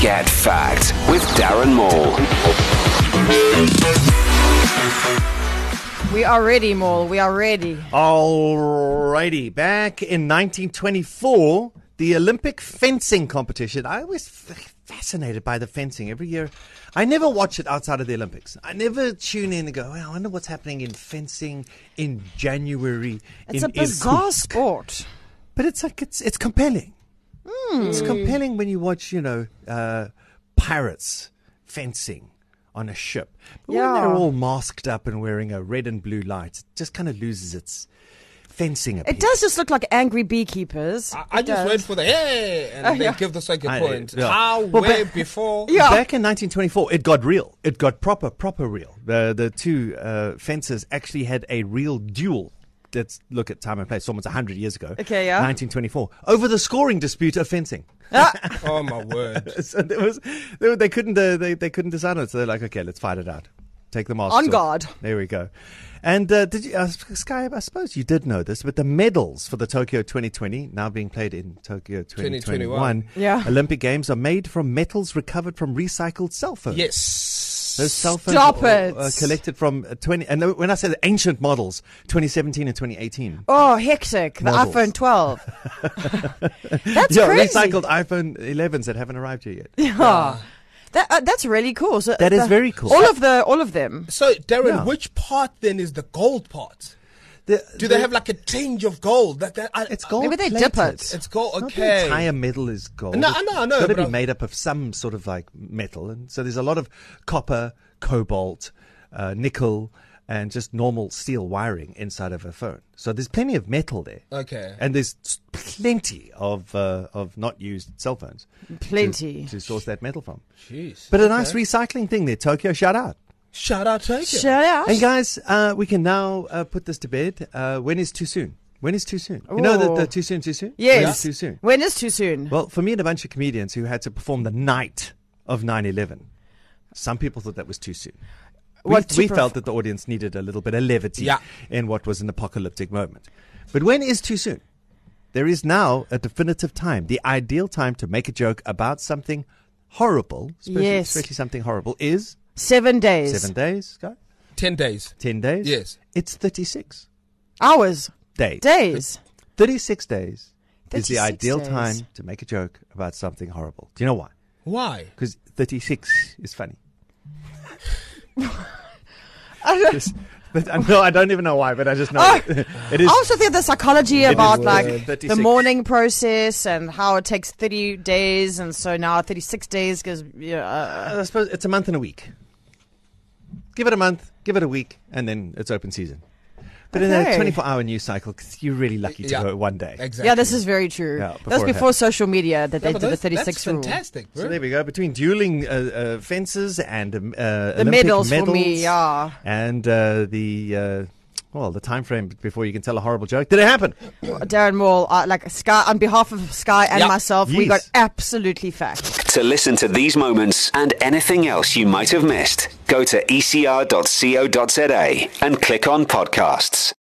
Get Fact with Darren Maul. We are ready, Maul. We are ready. Alrighty. Back in 1924, the Olympic fencing competition. I was fascinated by the fencing every year. I never watch it outside of the Olympics. I never tune in and go, I wonder what's happening in fencing in January. It's a bizarre sport. But it's compelling. It's compelling when you watch, pirates fencing on a ship. But when they're all masked up and wearing a red and blue light, it just kind of loses its fencing appeal. It does just look like angry beekeepers. I just wait for the hey and they give the second point. Before. Yeah. Back in 1924, it got real. It got proper real. The two fencers actually had a real duel. Let's look at time and place. Almost 100 years ago. Okay, yeah. 1924. Over the scoring dispute of fencing. Oh my word! So they couldn't decide on it. So they're like, okay, let's fight it out. Take the mask On off. guard. There we go. And did you, Sky? I suppose you did know this, but the medals for the Tokyo 2020, now being played in Tokyo 2021, Olympic Games, are made from metals recovered from recycled cell phones. Yes. Those cell phones Stop are it. collected from 20, and when I say the ancient models, 2017 and 2018. Oh, hectic. The Models. iPhone 12. That's crazy. Recycled iPhone 11s that haven't arrived here yet. Yeah. That's really cool. So That is very cool. All of them. So, Darren, Yeah. which part then is the gold part? Do they have like a change of gold? It's gold. Maybe they dip plated. it. It's gold. Not the Okay. entire metal is gold. No, It's no, got to but be made up of some sort of like metal, and so there's a lot of copper, cobalt, nickel, and just normal steel wiring inside of a phone. So there's plenty of metal there. Okay. And there's plenty of not used cell phones. Plenty. to source that metal from. Jeez. But a nice recycling thing there, Tokyo. Shout out. Shout out Tokyo. Shut out. And guys, we can now put this to bed. When is too soon? When is too soon? You know the too soon, too soon? Yes. When is too soon? When is too soon? Well, for me and a bunch of comedians who had to perform the night of 9/11, some people thought that was too soon. We felt that the audience needed a little bit of levity in what was an apocalyptic moment. But when is too soon? There is now a definitive time. The ideal time to make a joke about something horrible, especially something horrible, is 7 days. 7 days. Go. 10 days. 10 days? Yes. It's 36 Hours. days. 36 days is the 36 ideal days. time to make a joke about something horrible. Do you know why? Why? Because 36 is funny. No, I don't even know why, but I just know it is. I also think the psychology about like 36. the mourning process and how it takes 30 days, and so now 36 days because I suppose it's a month and a week. Give it a month, give it a week, and then it's open season. But in a 24-hour news cycle, you're really lucky to go one day. Exactly. yeah, this is very true. Yeah, That's before it before social media that they did the 36 that's rule. fantastic, bro. So there we go. Between dueling fences and The Olympic medals for me, yeah. and the time frame before you can tell a horrible joke. Did it happen? Darren Maul, like Sky, on behalf of Sky and myself, we got Yes. absolutely fact. To listen to these moments and anything else you might have missed, go to ecr.co.za and click on podcasts.